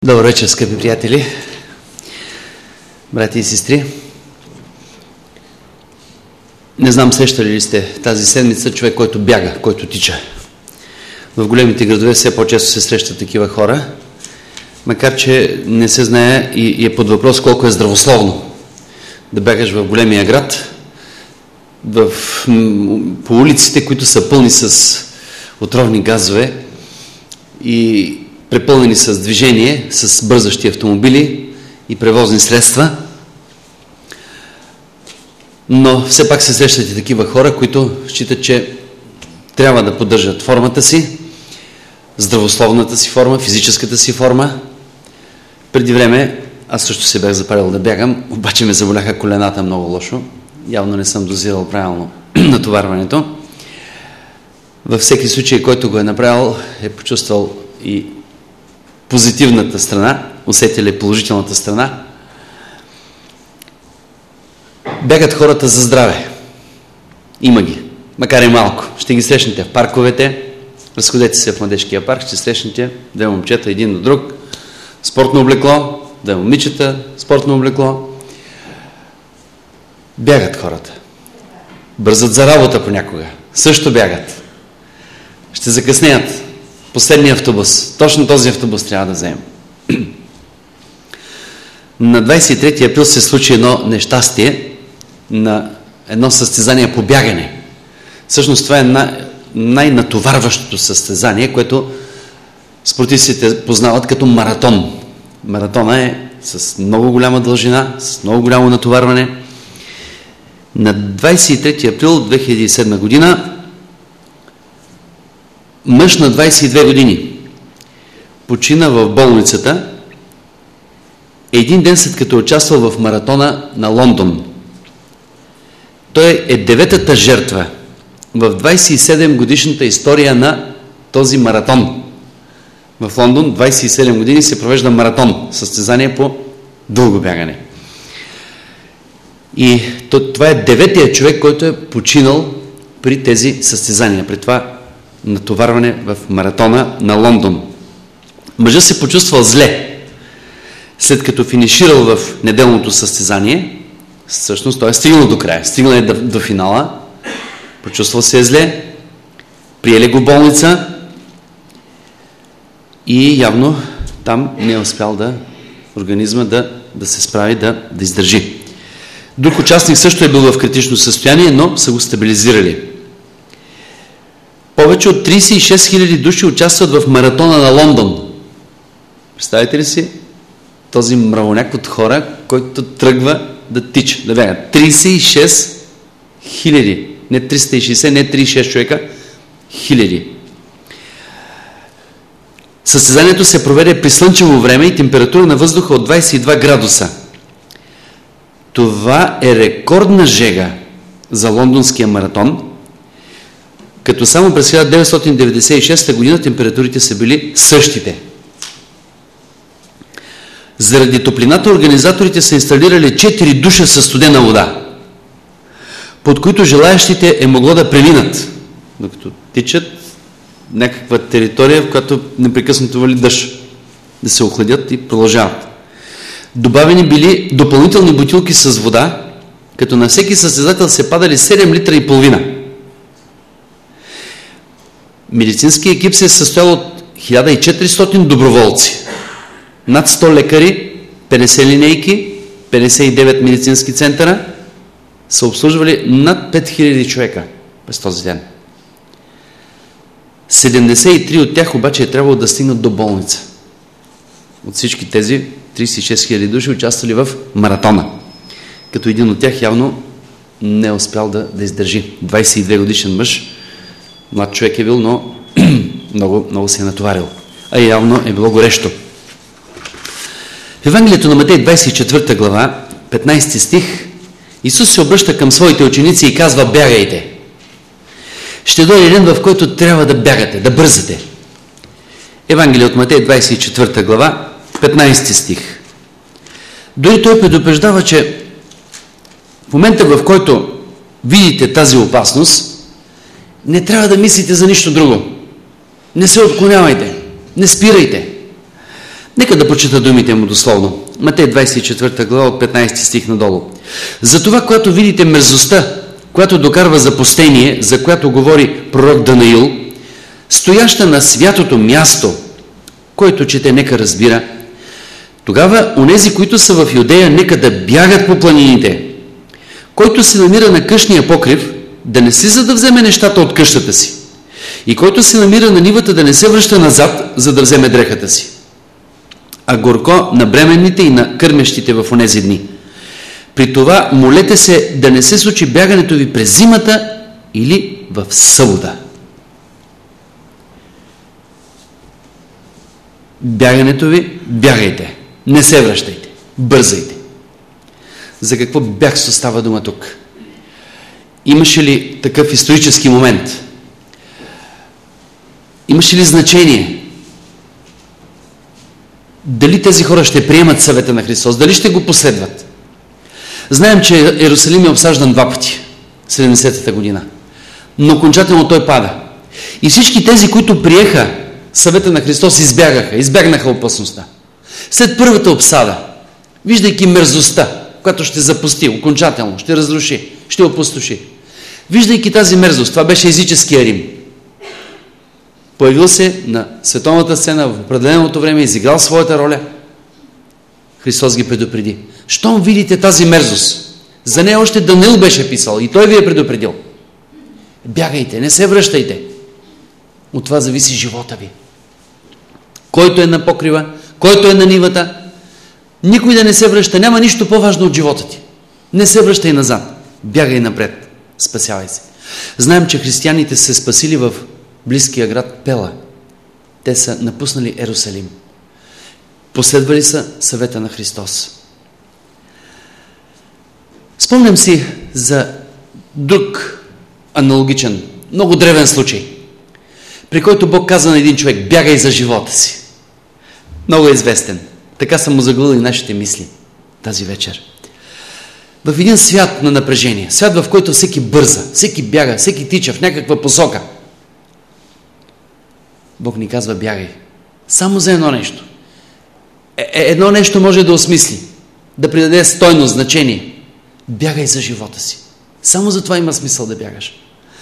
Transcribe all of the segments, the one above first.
Добър вечер, скъпи приятели, брати и сестри. Не знам, срещали ли сте тази седмица човек, който бяга, който тича. В големите градове все по-често се срещат такива хора, макар че не се знае и е под въпрос колко е здравословно да бягаш в големия град, по улиците, които са пълни с отровни газове и препълнени с движение, с бързащи автомобили и превозни средства. Но все пак се срещат и такива хора, които считат, че трябва да поддържат формата си, здравословната си форма, физическата си форма. Преди време аз също се бях запалил да бягам, обаче ме заболяха колената много лошо. Явно не съм дозирал правилно натоварването. Във всеки случай, който го е направил, е почувствал и позитивната страна, усетили е положителната страна. Бягат хората за здраве. Има ги, макар и малко. Ще ги срещнете в парковете. Разходете се в младежкия парк, ще срещнете две момчета един до друг, спортно облекло, две момичета, спортно облекло. Бягат хората. Бързат за работа понякога. Също бягат. Ще закъснеят. Последния автобус. Точно този автобус трябва да вземем. На 23 април се случи едно нещастие на едно състезание по бягане. Всъщност това е най-натоварващото състезание, което спортистите познават като маратон. Маратона е с много голяма дължина, с много голямо натоварване. На 23 април 2007 година мъж на 22 години почина в болницата един ден след като участвал в маратона на Лондон. Той е 9-та жертва в 27 годишната история на този маратон. В Лондон 27 години се провежда маратон, състезание по дълго бягане. И това е 9-тият човек, който е починал при тези състезания, при това натоварване в маратона на Лондон. Мъжът се почувствал зле, след като финиширал в неделното състезание. Всъщност той е стигнал до края, стигнал е до финала, почувствал се зле, приели го в болница и явно там не е успял организма да се справи, да издържи. Друг участник също е бил в критично състояние, но са го стабилизирали. Повече от 36 000 души участват в маратона на Лондон. Представете ли си този мравоняк от хора, който тръгва да тича, да бяга? 36 000. Не 360, не 36 човека. Хиляди. Състезанието се проведе при слънчево време и температура на въздуха от 22 градуса. Това е рекордна жега за лондонския маратон, като само през 1996 година температурите са били същите. Заради топлината организаторите са инсталирали 4 душа със студена вода, под които желаящите е могло да преминат, докато тичат някаква територия, в която непрекъснато вали дъжд, да се охладят и продължават. Добавени били допълнителни бутилки с вода, като на всеки състезател се падали 7 литра и половина. Медицинският екип се е състоял от 1400 доброволци, над 100 лекари, 50 линейки, 59 медицински центъра, са обслужвали над 5000 човека през този ден. 73 от тях обаче е трябвало да стигнат до болница. От всички тези 36 000 души участвали в маратона, като един от тях явно не е успял да издържи. 22 годишен мъж, млад човек е бил, но много се е натоварил. А явно е било горещо. В Евангелието на Матей 24 глава, 15 стих, Исус се обръща към своите ученици и казва: бягайте. Ще дойде ден, в който трябва да бягате, да бързате. Евангелие от Матей 24 глава, 15 стих. Дори той предупреждава, че в момента, в който видите тази опасност, не трябва да мислите за нищо друго. Не се отклонявайте, не спирайте. Нека да прочета думите му дословно. Матей 24 глава от 15 стих надолу. Затова, когато видите мерзостта, която докарва запустение, за която говори пророк Данаил, стояща на святото място, който чете, нека разбира, тогава онези, които са в Юдея, нека да бягат по планините. Който се намира на къщния покрив, да не слиза да вземе нещата от къщата си. И който се намира на нивата, да не се връща назад, за да вземе дрехата си. А горко на бременните и на кърмещите в онези дни. При това молете се да не се случи бягането ви през зимата или в събота. Бягането ви, бягайте. Не се връщайте. Бързайте. За какво бягство става дума тук? Имаше ли такъв исторически момент? Имаше ли значение? Дали тези хора ще приемат съвета на Христос? Дали ще го последват? Знаем, че Иерусалим е обсаждан 2 пъти, 70-та година. Но окончателно той пада. И всички тези, които приеха съвета на Христос, избягнаха опасността. След първата обсада, виждайки мерзостта, която ще запусти окончателно, ще разруши, ще опустоши. Виждайки тази мерзост, това беше езическия Рим. Появил се на световната сцена в определеното време, изиграл своята роля. Христос ги предупреди. Щом видите тази мерзост, за нея още Даниил беше писал и той ви е предупредил. Бягайте, не се връщайте. От това зависи живота ви. Който е на покрива, който е на нивата, никой да не се връща. Няма нищо по-важно от живота ти. Не се връщай назад. Бягай напред. Спасявай се. Знаем, че християните се спасили в близкия град Пела. Те са напуснали Иерусалим. Последвали са съвета на Христос. Спомням си за друг аналогичен, много древен случай, при който Бог каза на един човек: бягай за живота си. Много е известен. Така са му заглъли нашите мисли тази вечер. В един свят на напрежение, свят, в който всеки бърза, всеки бяга, всеки тича в някаква посока, Бог ни казва: бягай. Само за едно нещо. Едно нещо може да осмисли, да придаде стойност, значение. Бягай за живота си. Само за това има смисъл да бягаш.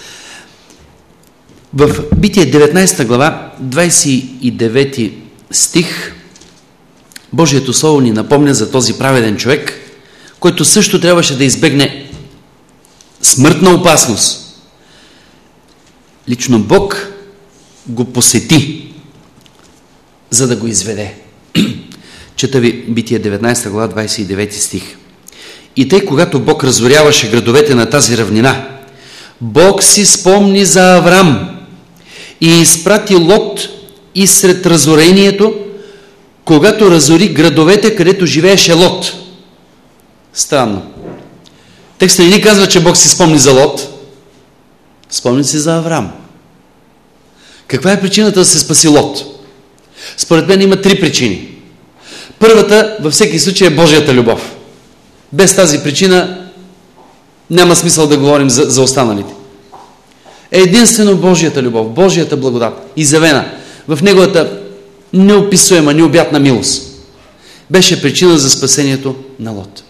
В Битие 19 глава, 29 стих, Божието Слово ни напомня за този праведен човек, който също трябваше да избегне смъртна опасност. Лично Бог го посети, за да го изведе. Чета ви Битие 19 глава, 29 стих. И тъй, когато Бог разоряваше градовете на тази равнина, Бог си спомни за Аврам и изпрати Лот и сред разорението, когато разори градовете, където живееше Лот. Странно. Текстът не ни казва, че Бог си спомни за Лот. Спомни си за Аврам. Каква е причината да се спаси Лот? Според мен има 3 причини. Първата, във всеки случай, е Божията любов. Без тази причина няма смисъл да говорим за останалите. Единствено Божията любов, Божията благодат, изявена в Неговата неописуема, необятна милост, беше причина за спасението на Лот.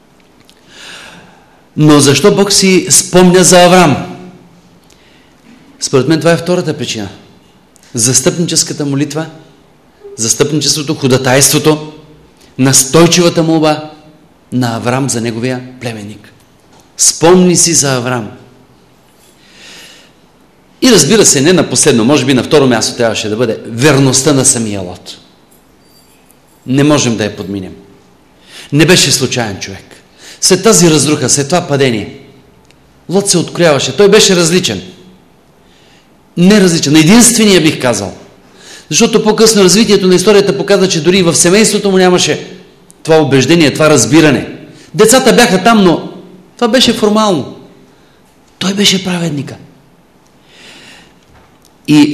Но защо Бог си спомня за Аврам? Според мен това е втората причина. Застъпническата молитва, застъпничеството, ходатайството, настойчивата молба на Аврам за неговия племенник. Спомни си за Аврам. И разбира се, не на последно, може би на второ място трябваше да бъде верността на самия Лот. Не можем да я подминем. Не беше случайен човек. След тази разруха, след това падение, Лот се открояваше. Той беше различен. Не различен. Единствения, бих казал. Защото по-късно развитието на историята показва, че дори в семейството му нямаше това убеждение, това разбиране. Децата бяха там, но това беше формално. Той беше праведника. И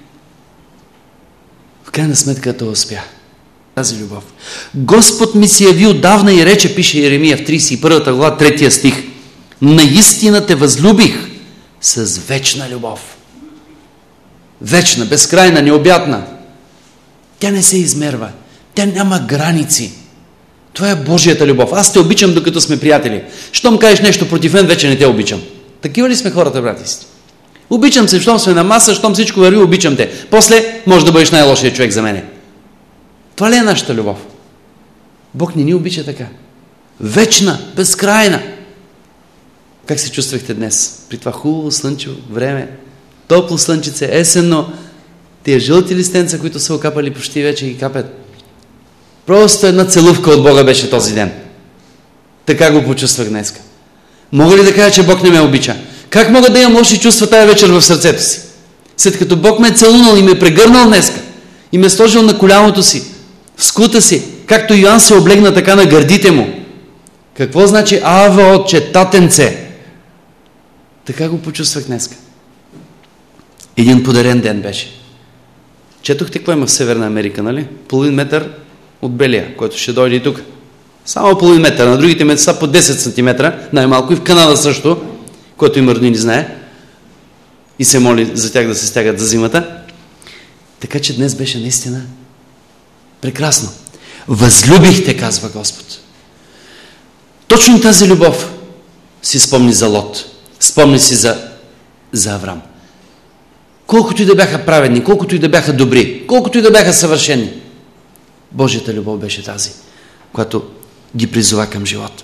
в крайна сметка той успя. Тази любов. Господ ми се яви отдавна и рече, пише Иеремия в 31 глава, 3 стих: наистина те възлюбих с вечна любов. Вечна, безкрайна, необятна. Тя не се измерва. Тя няма граници. Това е Божията любов. Аз те обичам, докато сме приятели. Щом кажеш нещо против мен, вече не те обичам. Такива ли сме хората, брати? Обичам се, щом сме на маса, щом всичко върви, обичам те. После може да бъдеш най-лошият човек за мене. Това ли е нашата любов? Бог не ни обича така. Вечна, безкрайна. Как се чувствахте днес? При това хубаво слънчево време, топло слънчице, есенно, тия жълти листенца, които са окапали, почти вече ги капят. Просто една целувка от Бога беше този ден. Така го почувствах днес. Мога ли да кажа, че Бог не ме обича? Как мога да имам лоши чувства тая вечер в сърцето си? След като Бог ме е целунал и ме е прегърнал днеска и ме е сложил на коляното си, в скута си, както Йоан се облегна така на гърдите му. Какво значи Ава, отче, татенце? Така го почувствах днеска. Един подарен ден беше. Четохте какво има в Северна Америка, нали? Половин метър от белия, който ще дойде и тук. Само половин метър. На другите места по 10 см, най-малко. И в Канада също, който им роднини знае. И се моли за тях да се стягат за зимата. Така че днес беше наистина прекрасно. Възлюбихте, казва Господ. Точно тази любов си спомни за Лот. Спомни си за Аврам. Колкото и да бяха праведни, колкото и да бяха добри, колкото и да бяха съвършени, Божията любов беше тази, която ги призова към живот.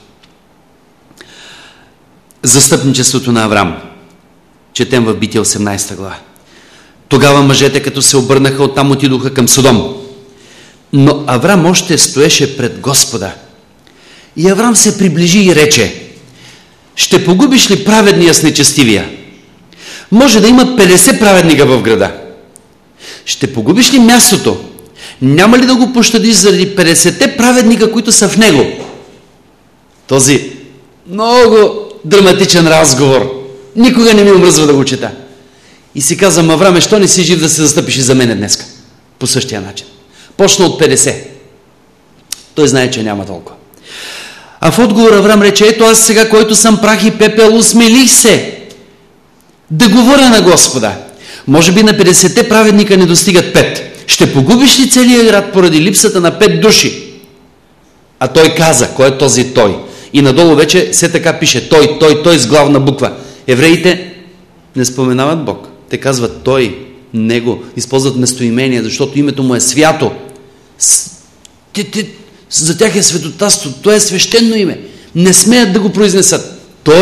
Застъпничеството на Аврам. Четем в Битие 18 глава. Тогава мъжете, като се обърнаха, оттам отидоха към Содом. Но Аврам още стоеше пред Господа. И Аврам се приближи и рече: ще погубиш ли праведния с нечестивия? Може да има 50 праведника в града. Ще погубиш ли мястото? Няма ли да го пощадиш заради 50-те праведника, които са в него? Този много драматичен разговор. Никога не ми омръзва да го чета. И си казвам: Авраме, що не си жив да се застъпиш и за мене днеска? По същия начин. Почна от 50. Той знае, че няма толкова. А в отговор Аврам рече: ето аз сега, който съм прах и пепел, усмелих се да говоря на Господа. Може би на 50-те праведника не достигат 5. Ще погубиш ли целия град поради липсата на 5 души? А той каза: кой е този той? И надолу вече все така пише: той с главна буква. Евреите не споменават Бог. Те казват той, него, използват местоимение, защото името му е свято. За тях е светотатство, то е свещено име. Не смеят да го произнесат.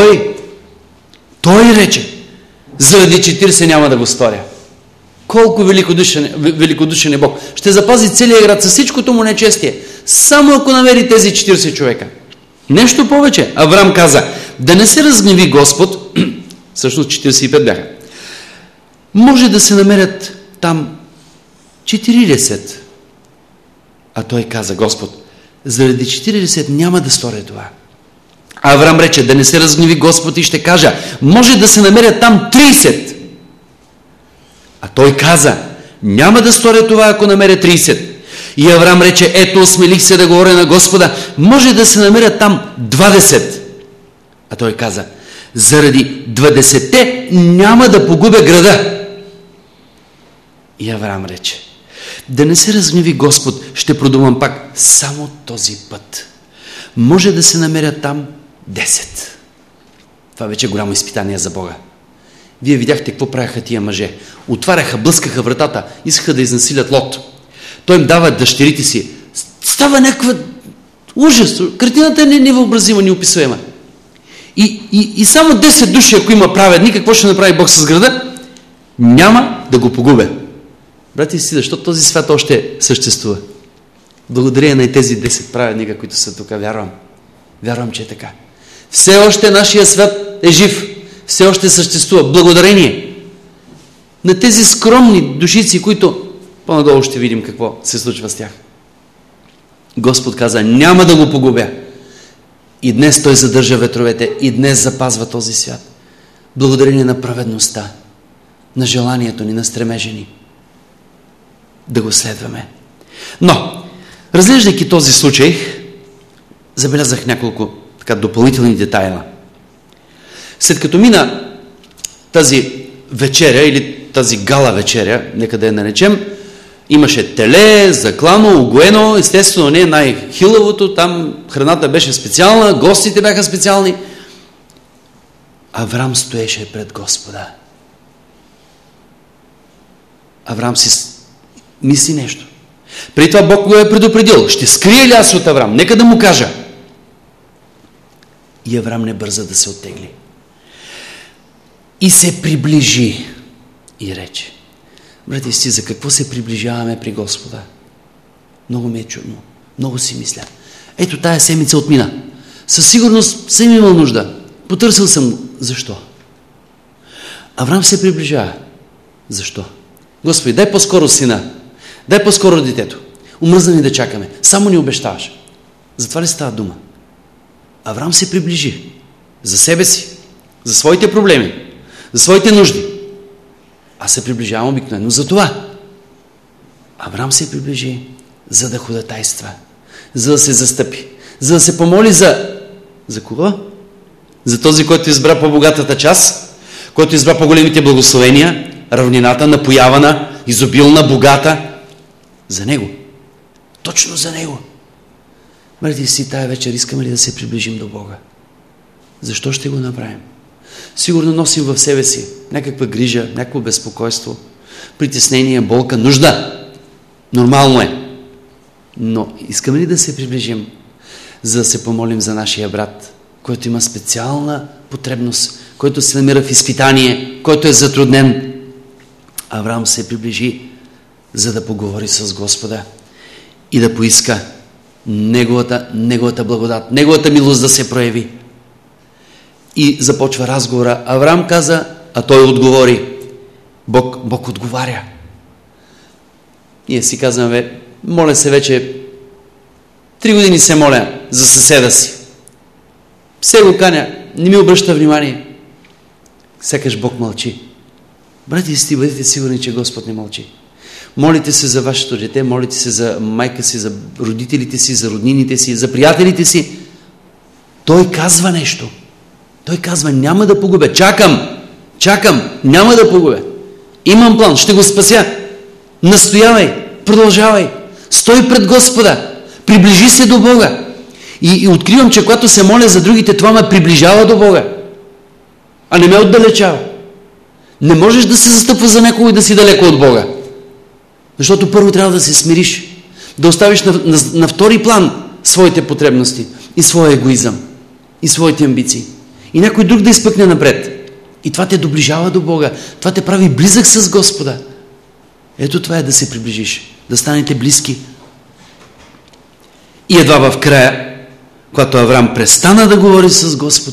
Той рече: заради 40 няма да го сторя. Колко великодушен е Бог. Ще запази целия град със всичкото му нечестие, само ако намери тези 40 човека. Нещо повече. Аврам каза: да не се разгневи Господ, всъщност 45 бяха, може да се намерят там 40. А той каза: Господ, заради 40 няма да сторя това. Аврам рече: да не се разгневи Господ, и ще кажа: може да се намерят там 30. А той каза: няма да сторя това, ако намеря 30. И Аврам рече: ето, осмелих се да говоря на Господа, може да се намерят там 20. А той каза: заради 20-те няма да погубя града. И Аврам рече: да не се разгневи Господ, ще продумам пак, само този път. Може да се намерят там 10. Това вече е голямо изпитание за Бога. Вие видяхте какво правяха тия мъже. Отваряха, блъскаха вратата, искаха да изнасилят Лот. Той им дава дъщерите си. Става някаква ужас. Картината е невъобразима, неописуема. И само 10 души, ако има праведни, какво ще направи Бог с града? Няма да го погубя. Брати си, защото този свят още съществува. Благодарение на тези 10 праведника, които са тук, вярвам. Вярвам, че е така. Все още нашия свят е жив. Все още съществува. Благодарение на тези скромни душици, които по-надолу ще видим какво се случва с тях. Господ каза: няма да го погубя. И днес Той задържа ветровете, и днес запазва този свят. Благодарение на праведността, на желанието ни, на стремежа ни да го следваме. Но, разглеждайки този случай, забелязах няколко така допълнителни детайла. След като мина тази вечеря или тази гала вечеря, нека да я наречем, Имаше теле, заклано, угоено, естествено не най-хилавото, там храната беше специална, гостите бяха специални. Авраам стоеше пред Господа. Авраам си мисли нещо. Преди това Бог го е предупредил. Ще скрие ли аз от Авраам? Нека да му кажа. И Авраам не бърза да се оттегли. И се приближи и рече. Брати и сестри, за какво се приближаваме при Господа? Много ми е чудно. Много си мисля. Ето тая седмица отмина. Със сигурност съм имал нужда. Потърсил съм. Защо? Авраам се приближава. Защо? Господи, дай по-скоро сина. Дай по-скоро детето. Умръзна ни да чакаме. Само ни обещаваш. Затова ли става дума? Авраам се приближи. За себе си. За своите проблеми. За своите нужди. Аз се приближавам обикновено за това. Авраам се приближи, за да ходатайства. За да се застъпи. За да се помоли за кого? За този, който избра по-богатата част, който избра по-големите благословения, равнината, напоявана, изобилна, богата. За него. Точно за него. Брати си, тая вечер искаме ли да се приближим до Бога? Защо ще го направим? Сигурно носим в себе си някаква грижа, някакво безпокойство, притеснение, болка, нужда. Нормално е. Но искаме ли да се приближим, за да се помолим за нашия брат, който има специална потребност, който се намира в изпитание, който е затруднен? Авраам се приближи, за да поговори с Господа и да поиска неговата благодат, неговата милост да се прояви. И започва разговора. Авраам каза, а той отговори. Бог отговаря. Ние си казваме, моля се вече 3 години се моля за съседа си. Все го каня, не ми обръща внимание. Сякаш Бог мълчи. Брати и сестри, бъдете сигурни, че Господ не мълчи. Молите се за вашето дете, молите се за майка си, за родителите си, за роднините си, за приятелите си. Той казва нещо. Той казва, няма да погубя. Чакам, няма да погубя. Имам план, ще го спася. Настоявай, продължавай. Стой пред Господа. Приближи се до Бога. И откривам, че когато се моля за другите, това ме приближава до Бога. А не ме отдалечава. Не можеш да се застъпва за някого и да си далеко от Бога. Защото първо трябва да се смириш. Да оставиш на втори план своите потребности и своя егоизъм и своите амбиции. И някой друг да изпъкне напред. И това те доближава до Бога. Това те прави близък с Господа. Ето това е да се приближиш. Да станете близки. И едва в края, когато Авраам престана да говори с Господ,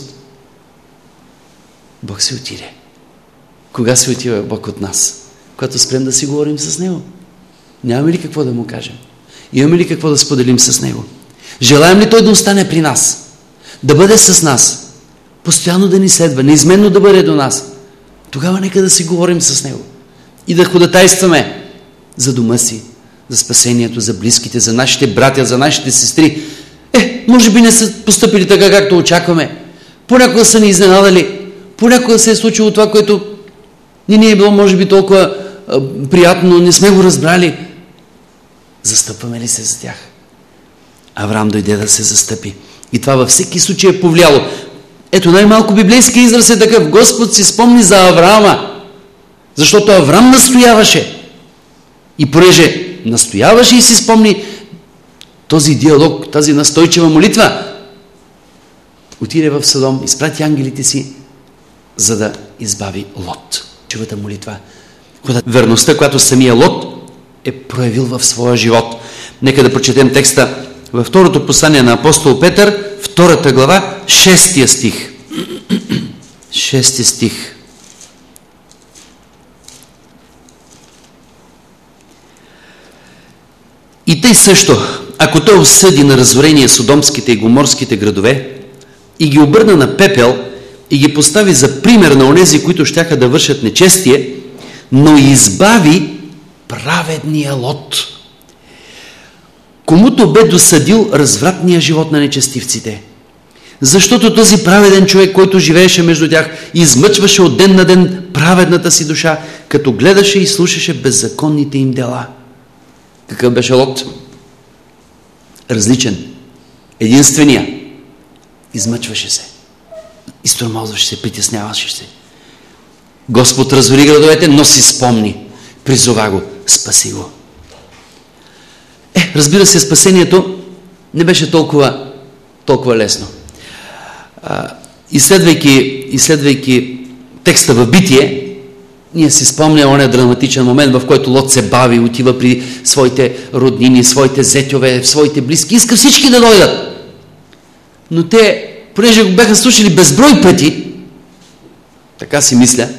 Бог се отиде. Кога се отива Бог от нас? Когато спрем да си говорим с Него. Нямаме ли какво да му кажем? Имаме ли какво да споделим с Него? Желаем ли Той да остане при нас? Да бъде с нас? Постоянно да ни следва, неизменно да бъде до нас. Тогава нека да си говорим с Него. И да ходатайстваме за дома си, за спасението, за близките, за нашите братя, за нашите сестри. Може би не са постъпили така, както очакваме. Понякога са ни изненадали. Понякога се е случило това, което не е било, може би, толкова приятно, но не сме го разбрали. Застъпваме ли се за тях? Авраам дойде да се застъпи. И това във всеки случай е повлияло. Ето, най-малко библейски израз е такъв. Господ си спомни за Авраама. Защото Авраам настояваше. И понеже настояваше и си спомни този диалог, тази настойчива молитва, отиде в Содом, изпрати ангелите си, за да избави Лот. Чувата молитва. Верността, която самия Лот е проявил в своя живот. Нека да прочетем текста във второто послание на апостол Петър, 2 глава, 6 стих. 6 стих. И тъй също, ако той осъди на разорение содомските и гоморските градове и ги обърна на пепел и ги постави за пример на онези, които щяха да вършат нечестие, но избави праведния Лот, комуто бе досъдил развратния живот на нечестивците. Защото този праведен човек, който живееше между тях, измъчваше от ден на ден праведната си душа, като гледаше и слушаше беззаконните им дела. Какъв беше Лот? Различен. Единствения. Измъчваше се. Изтормозваше се, притесняваше се. Господ развали градовете, но си спомни. Призова го. Спаси го. Разбира се, спасението не беше толкова лесно. Изследвайки текста в Битие, ние си спомняме оня драматичен момент, в който Лот се бави, отива при своите роднини, своите зетьове, своите близки, иска всички да дойдат. Но те, понеже го бяха слушали безброй пъти, така си мисля,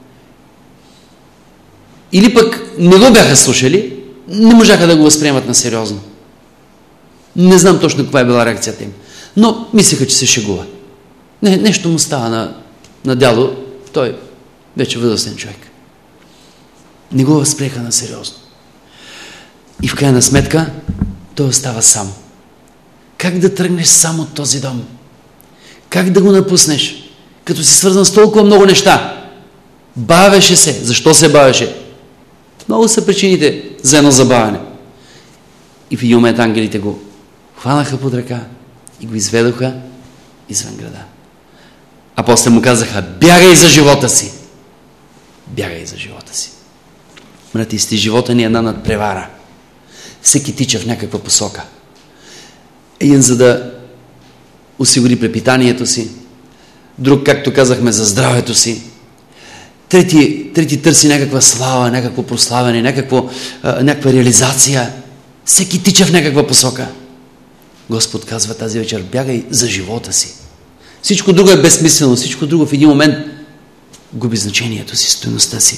или пък не го бяха слушали, не можаха да го възприемат на сериозно. Не знам точно каква е била реакцията им. Но мислеха, че се шегува. Нещо му става на дядо, той вече възрастен човек. Не го възприеха на сериозно. И в крайна сметка той остава сам. Как да тръгнеш сам от този дом? Как да го напуснеш? Като си свързан с толкова много неща. Бавеше се. Защо се бавеше? Много са причините за едно забавяне. И в един момент ангелите го хванаха под ръка и го изведоха извън града. А после му казаха: бягай за живота си. Бягай за живота си. Братисти, живота ни е една надпревара. Всеки тича в някаква посока. Един за да осигури препитанието си, друг, както казахме, за здравето си, трети търси някаква слава, някакво прославяне, някаква реализация. Всеки тича в някаква посока. Господ казва тази вечер: бягай за живота си. Всичко друго е безсмислено, всичко друго в един момент губи значението си, стойността си.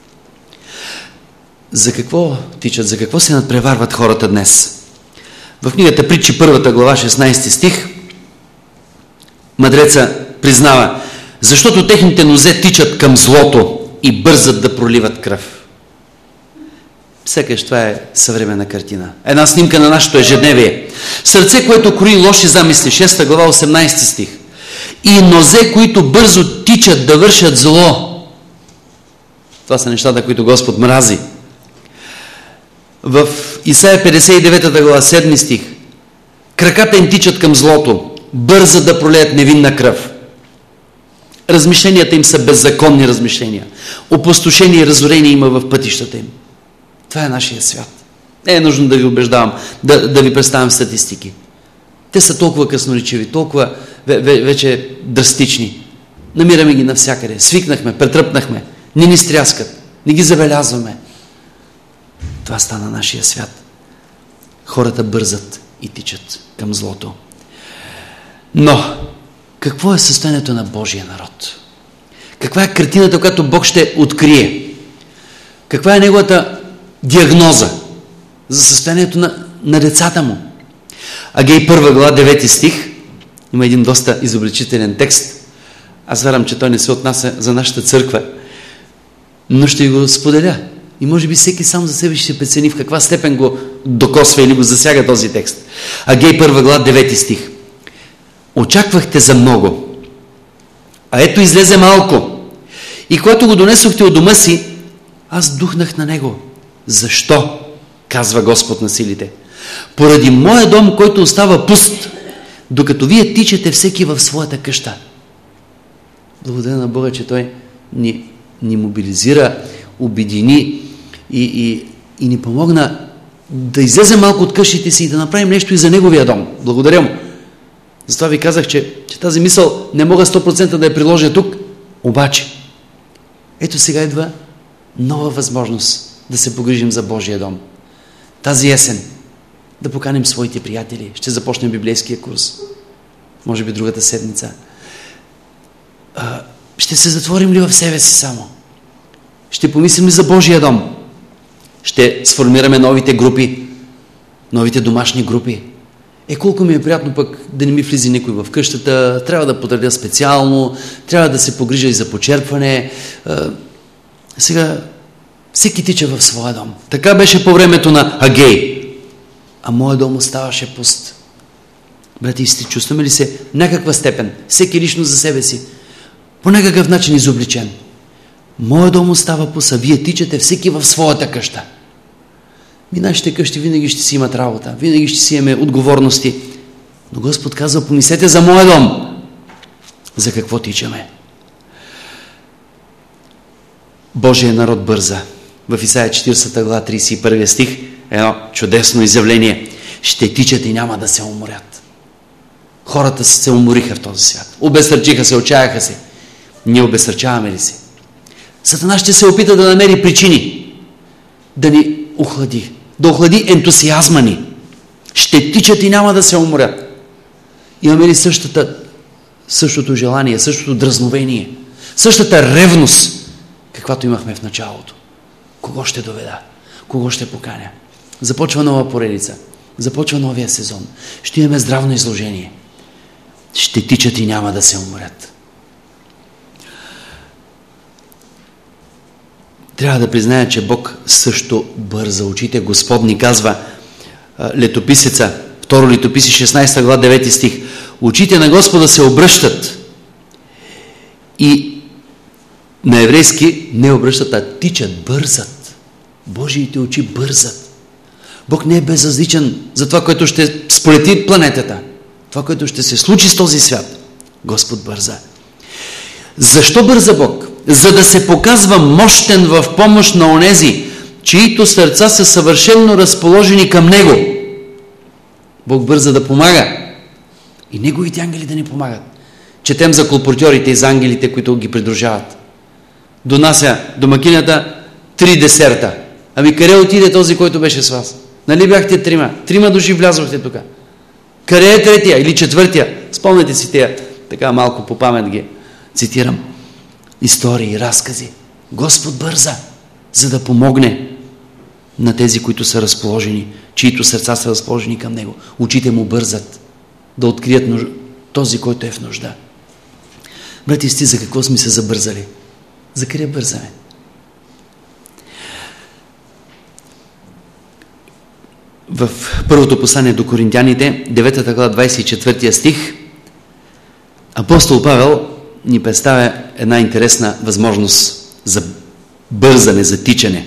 За какво тичат, за какво се надпреварват хората днес? В книгата Притчи, 1 глава, 16 стих, мъдреца признава: защото техните нозе тичат към злото и бързат да проливат кръв. Сякаш това е съвременна картина. Една снимка на нашето ежедневие. Сърце, което крои лоши замисли, 6 глава, 18 стих. И нозе, които бързо тичат да вършат зло. Това са нещата, които Господ мрази. В Исаия 59 глава, 7 стих. Краката им тичат към злото, бързат да пролеят невинна кръв. Размишленията им са беззаконни размишления. Опустошение и разорение има в пътищата им. Това е нашия свят. Не е нужно да ви убеждавам, да ви представям статистики. Те са толкова красноречиви, толкова вече драстични. Намираме ги навсякъде. Свикнахме, претръпнахме. Не ни стряскат. Не ги забелязваме. Това стана нашия свят. Хората бързат и тичат към злото. Но какво е състоянието на Божия народ? Каква е картината, която Бог ще открие? Каква е неговата диагноза за състоянието на децата му? Агей 1 глава, 9 стих. Има един доста изобличителен текст. Аз вярвам, че той не се отнася за нашата църква, но ще го споделя. И може би всеки сам за себе ще прецени в каква степен го докосва или го засяга този текст. Агей 1 глава, 9 стих. Очаквахте за много, а ето излезе малко. И когато го донесохте от дома си, аз духнах на него. Защо? Казва Господ на силите. Поради моя дом, който остава пуст, докато вие тичате всеки в своята къща. Благодаря на Бога, че Той ни мобилизира, обедини и ни помогна да излезем малко от къщите си и да направим нещо и за Неговия дом. Благодаря Му. Затова ви казах, че тази мисъл не мога 100% да я приложа тук, обаче ето сега идва нова възможност да се погрижим за Божия дом. Тази есен да поканим своите приятели. Ще започнем библейския курс. Може би другата седмица. Ще се затворим ли в себе си само? Ще помислим ли за Божия дом? Ще сформираме новите групи, новите домашни групи. Колко ми е приятно пък да не ми влизи никой в къщата, трябва да подредя специално, трябва да се погрижа и за почерпване. Сега всеки тича в своя дом. Така беше по времето на Агей. А моят дом оставаше пуст. Брати, сте чувстваме ли се в някаква степен, всеки лично за себе си, по някакъв начин изобличен? Моят дом остава пуст, а вие тичате всеки в своята къща. Нашите къщи винаги ще си имат работа, винаги ще си имаме отговорности. Но Господ казва, помислете за моя дом. За какво тичаме? Божия народ бърза. В Исаия 40 глава 31 стих едно чудесно изявление. Ще тичат и няма да се уморят. Хората се умориха в този свят. Обезсърчиха се, отчаяха се. Ние обезсърчаваме ли се? Сатана ще се опита да намери причини да ни охлади. Да охлади ентусиазма ни. Ще тичат и няма да се уморят. Имаме ли същото желание, същото дразновение, същата ревност, каквато имахме в началото? Кого ще доведа? Кого ще поканя? Започва нова поредица. Започва новия сезон. Ще имаме здравно изложение. Ще тичат и няма да се уморят. Трябва да призная, че Бог също бърза. Очите Господни, казва летописеца, 2 летописи 16 глава 9 стих. Очите на Господа се обръщат и на еврейски не обръщат, а тичат, бързат. Божиите очи бързат. Бог не е безразличен за това, което ще сполети планетата. Това, което ще се случи с този свят. Господ бърза. Защо бърза Бог? За да се показва мощен в помощ на онези, чието сърца са съвършено разположени към Него. Бог бърза да помага. И Неговите ангели да ни помагат. Четем за колпортьорите и за ангелите, които ги придружават. Донася домакинята 3 десерта. Ами къде отиде този, който беше с вас? Нали бяхте 3? 3 души влязохте тук. Къде е 3-тия или 4-тия? Спомнете си тия, така малко по памет ги цитирам. Истории, разкази. Господ бърза, за да помогне на тези, които са разположени, чието сърца са разположени към Него. Очите му бързат да открият този, който е в нужда. Брати и сестри, за какво сме се забързали? За къде бързаме? В първото послание до Коринтяните, 9 глава 24 стих, апостол Павел ни представя една интересна възможност за бързане, за тичане.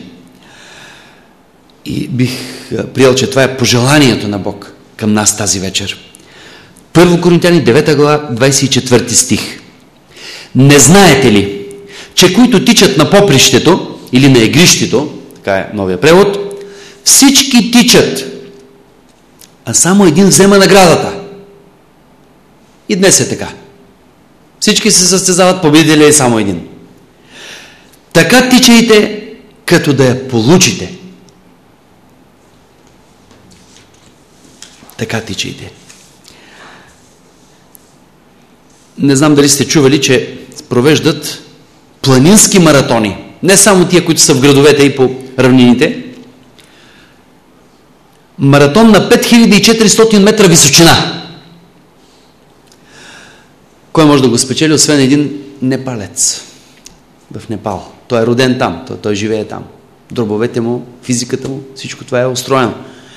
И бих приел, че това е пожеланието на Бог към нас тази вечер. 1 Коринтяни 9 глава 24 стих. Не знаете ли, че които тичат на попрището или на игрището, така е новия превод, всички тичат, а само един взема наградата. И днес е така. Всички се състезават, победителя е само един. Така тичайте, като да я получите. Така тичайте. Не знам дали сте чували, че провеждат планински маратони. Не само тия, които са в градовете и по равнините. Маратон на 5400 метра височина. Кой може да го спечели, освен един непалец в Непал? Той е роден там, той живее там. Дробовете му, физиката му, всичко това е устроено.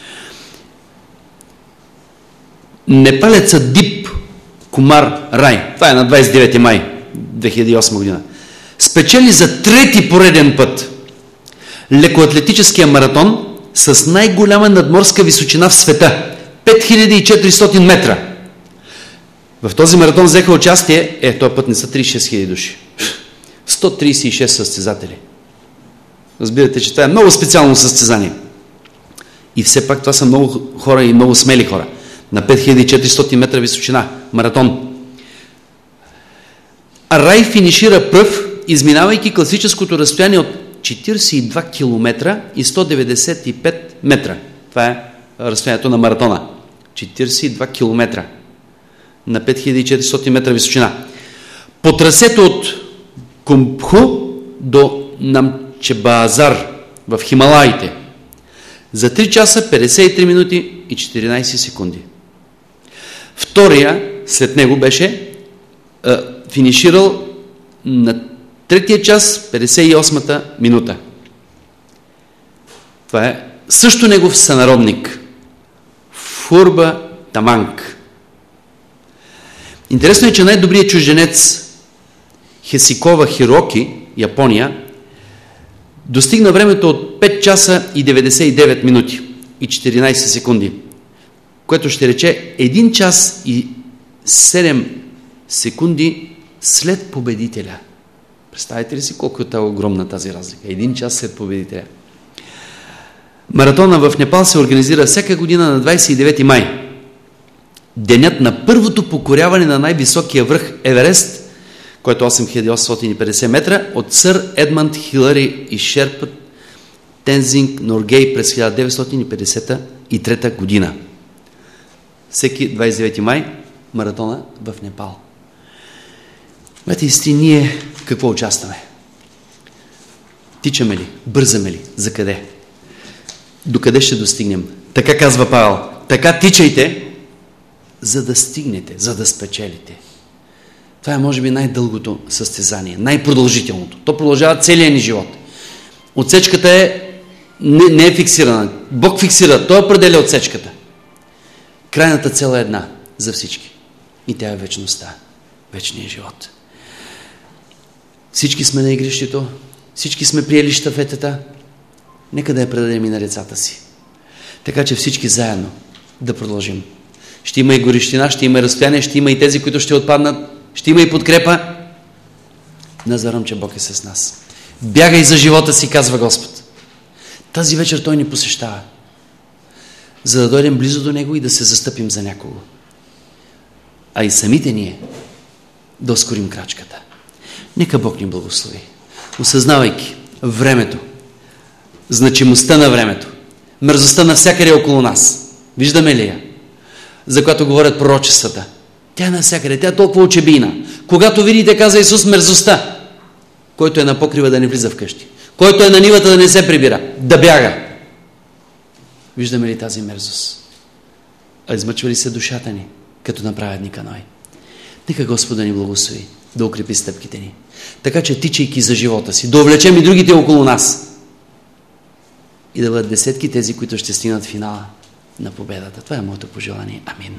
Непалецът Дип Кумар Рай, това е на 29 май 2008 година, спечели за 3-ти пореден път лекоатлетическия маратон с най-голяма надморска височина в света. 5400 метра. В този маратон взеха участие, този път не са 36 000 души. 136 състезатели. Разбирате, че това е много специално състезание. И все пак това са много хора и много смели хора. На 5400 метра височина. Маратон. А Рай финишира пръв, изминавайки класическото разстояние от 42 км и 195 метра. Това е разстоянието на маратона. 42 км на 5400 метра височина. По трасето от Кумбху до Намчебазар в Хималаите за 3 часа 53 минути и 14 секунди. Втория след него беше финиширал на 3 час 58-та минута. Това е също негов сънародник. Фурба Таманг. Интересно е, че най-добрият чужденец Хесикова Хироки, Япония, Достигна времето от 5 часа и 99 минути и 14 секунди, което ще рече 1 час и 7 секунди след победителя. Представете ли си колко е огромна тази разлика? 1 час след победителя. Маратона в Непал се организира всяка година на 29 май. Денят на първото покоряване на най-високия връх Еверест, който е 8850 метра, от сър Едмънд Хилари и Шерпът Тензинг Норгей през 1953 година. Всеки 29 май маратона в Непал. Вете, ние какво участваме? Тичаме ли? Бързаме ли? За къде? Докъде ще достигнем? Така казва Павел. Така тичайте, за да стигнете, за да спечелите. Това е, може би, най-дългото състезание, най-продължителното. То продължава целия ни живот. Отсечката не е фиксирана. Бог фиксира, Той определя отсечката. Крайната цел е една за всички. И тя е вечността, вечния живот. Всички сме на игрището, всички сме приели щафетата. Нека да я предадем и на децата си. Така че всички заедно да продължим. Ще има и горещина, ще има и разстояние, ще има и тези, които ще отпаднат, ще има и подкрепа. Назарам, че Бог е с нас. Бягай за живота си, казва Господ. Тази вечер Той ни посещава, за да дойдем близо до Него и да се застъпим за някого. А и самите ние да ускорим крачката. Нека Бог ни благослови. Осъзнавайки времето, значимостта на времето, мързостта навсякъде около нас. Виждаме ли я? За която говорят пророчествата. Тя е навсякъде, тя е толкова очебийна. Когато видите, каза Исус, мерзостта, който е на покрива да не влиза вкъщи, който е на нивата да не се прибира, да бяга. Виждаме ли тази мерзост? А измъчва ли се душата ни, като направят ни каной? Нека Господа ни благослови, да укрепи стъпките ни. Така че, тичайки за живота си, да увлечем и другите около нас. И да бъдат десетки тези, които ще стигнат финала на победата. Това е моето пожелание. Амин.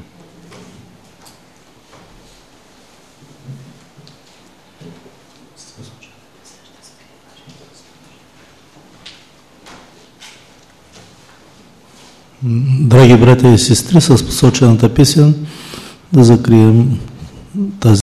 Драги братя и сестри, с посочената песен да закрием тази